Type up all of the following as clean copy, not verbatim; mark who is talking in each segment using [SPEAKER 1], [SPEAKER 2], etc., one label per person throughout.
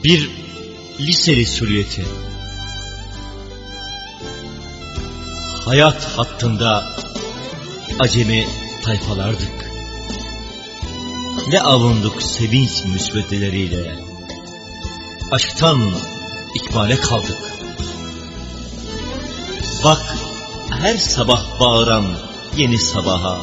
[SPEAKER 1] Bir liseli süliyeti. Hayat hattında acemi tayfalardık. Ne avunduk sevinç müsveddeleriyle. Aşktan ikbale kaldık. Bak her sabah bağıran yeni sabaha.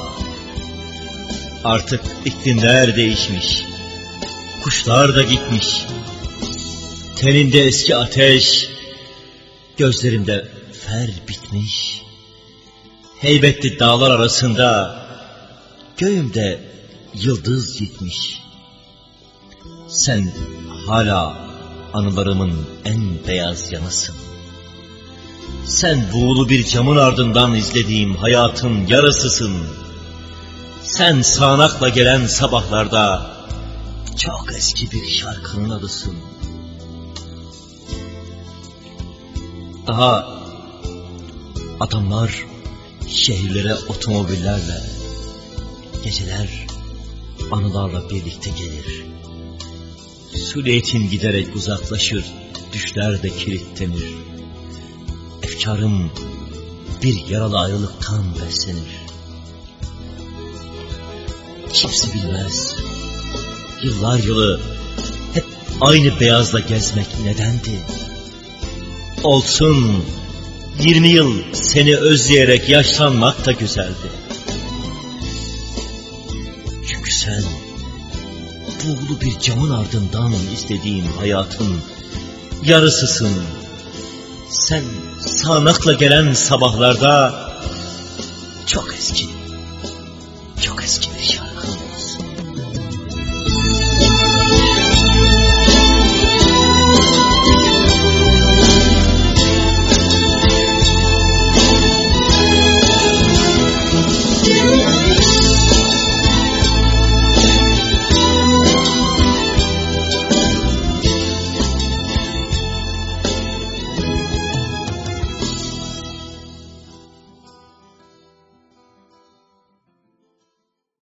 [SPEAKER 1] Artık iklimler değişmiş. Kuşlar da gitmiş. Teninde eski ateş, gözlerimde fer bitmiş. Heybetli dağlar arasında göğümde yıldız gitmiş. Sen hala anılarımın en beyaz yanısın. Sen buğulu bir camın ardından izlediğim hayatın yarısısın. Sen sağanakla gelen sabahlarda çok eski bir şarkının adısın. Daha adamlar şehirlere otomobillerle, geceler anılarla birlikte gelir. Süliyetin giderek uzaklaşır, düşler de kilitlenir. Efkarım bir yaralı ayrılıktan beslenir. Kimse bilmez, yıllar yılı hep aynı beyazla gezmek nedendi? Olsun, 20 yıl seni özleyerek yaşlanmak da güzeldi. Çünkü sen buğulu bir camın ardından izlediğim hayatın yarısısın. Sen sağanakla gelen sabahlarda çok eski bir şarkı.